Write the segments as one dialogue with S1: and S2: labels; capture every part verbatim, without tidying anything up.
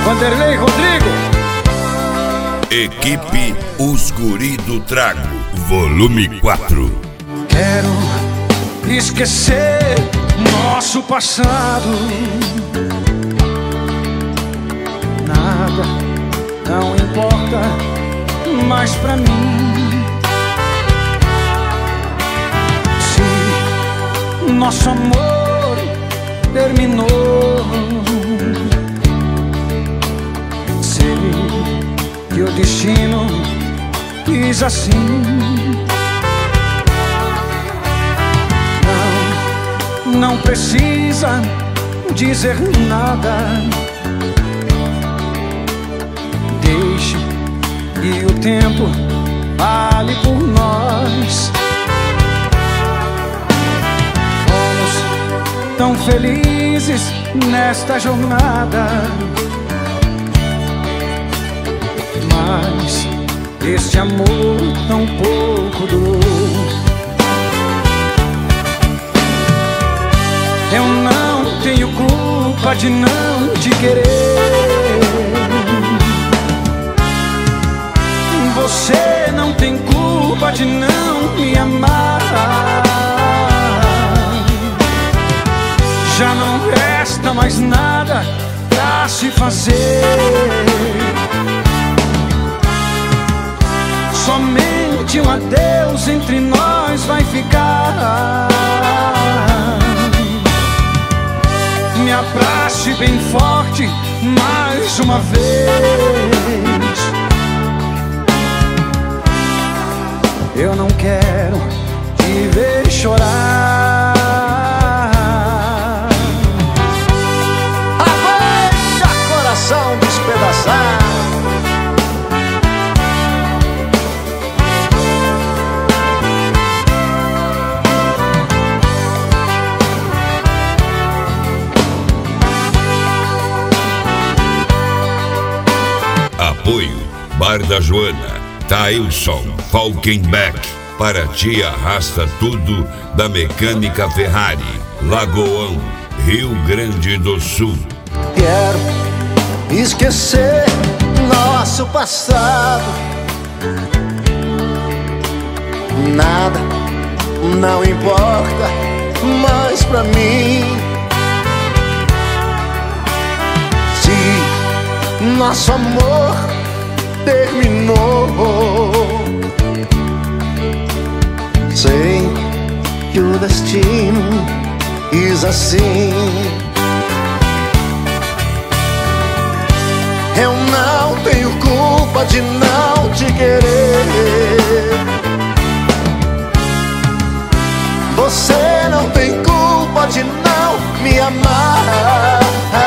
S1: Vanderlei Rodrigo.
S2: Equipe Os Guri do Trago, volume quatro.
S1: Quero esquecer nosso passado. Nada não importa mais pra mim. Se nosso amor terminou, sei que o destino quis assim. Não, não precisa dizer nada. Deixe que o tempo fale por nós. Fomos tão felizes nesta jornada, mas este amor tão pouco durou. Eu não tenho culpa de não te querer. Você não tem culpa de não me amar. Já não resta mais nada pra se fazer. Somente um adeus entre nós vai ficar. Me abrace bem forte mais uma vez. Eu não quero te ver chorar.
S3: Aguenta, coração despedaçado.
S2: Apoio Bar da Joana, Tailson, Falkenbeck. Para ti arrasta tudo da Mecânica Ferrari, Lagoão, Rio Grande do Sul.
S3: Quero esquecer nosso passado. Nada não importa mais pra mim. Se nosso amor terminou, sei que o destino quis assim. Eu não tenho culpa de não te querer. Você não tem culpa de não me amar.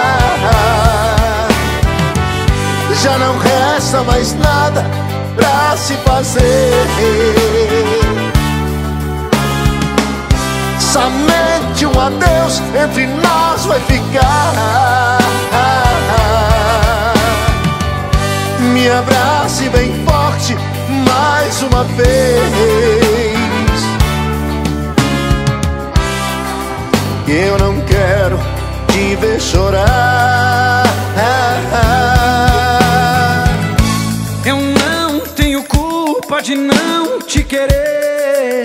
S3: Já não resta mais nada pra se fazer. Somente um adeus entre nós vai ficar. Me abrace bem forte mais uma vez. Eu não quero te ver chorar.
S1: Eu não tenho culpa de não te querer.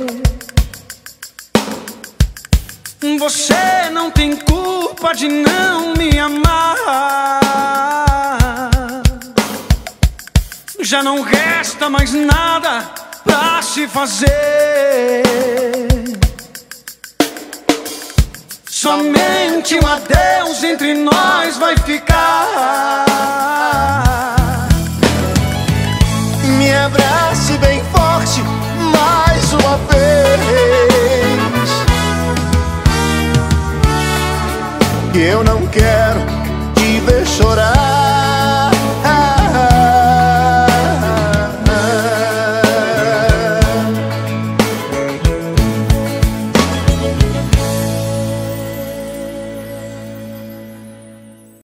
S1: Você não tem culpa de não me amar. Já não resta mais nada pra se fazer. Somente um adeus entre nós vai ficar.
S3: Me abrace bem forte mais uma vez. Eu não quero te ver chorar.